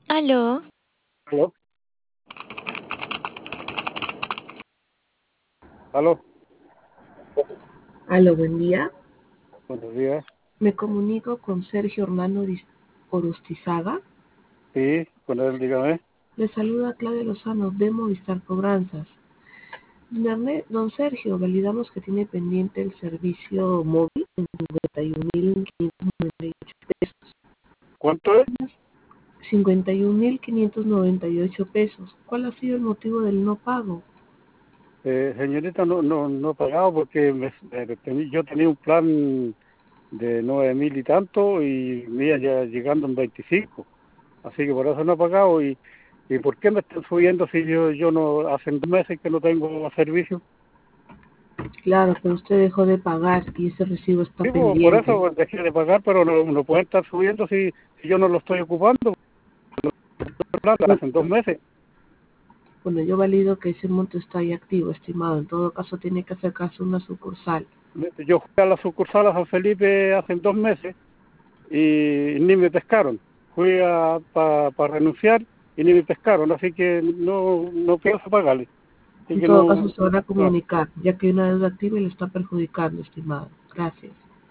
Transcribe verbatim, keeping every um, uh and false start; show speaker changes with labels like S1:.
S1: Aló,
S2: ¿Aló? ¿Aló?
S3: Aló, buen día.
S2: Buenos días.
S3: Me comunico con Sergio Hernando Oris- Orostizaga.
S2: Sí, con él, dígame.
S3: Le saluda Claudia Lozano de Movistar Cobranzas. Don Erne- don Sergio, validamos que tiene pendiente el servicio móvil en cincuenta y un mil quinientos noventa y ocho pesos.
S2: ¿Cuánto es?
S3: cincuenta y un mil quinientos noventa y ocho pesos. ¿Cuál ha sido el motivo del no pago?
S2: Eh, señorita, no, no, no he pagado porque me, me tení- yo tenía un plan de nueve mil y tanto y me iba ya llegando en veinticinco. Así que por eso no he pagado. ¿Y, y por qué me están subiendo si yo, yo no, hace dos meses que no tengo servicio?
S3: Claro, pero usted dejó de pagar y ese recibo está
S2: Sí, pues, por
S3: pendiente.
S2: eso pues, dejé de pagar, pero no, no pueden estar subiendo si, si yo no lo estoy ocupando. El plan
S3: Bueno,
S2: hace dos meses.
S3: bueno, yo valido que ese monto está ahí activo, estimado. En todo caso, tiene que acercarse a una sucursal.
S2: Yo fui a la sucursal a San Felipe hace dos meses y ni me pescaron. Fui a para renunciar y ni me pescaron, así que no no pienso pagarle. Así
S3: En
S2: que
S3: todo caso,
S2: no,
S3: se van a
S2: no.
S3: comunicar, ya que hay una deuda activa y le está perjudicando, estimado. Gracias.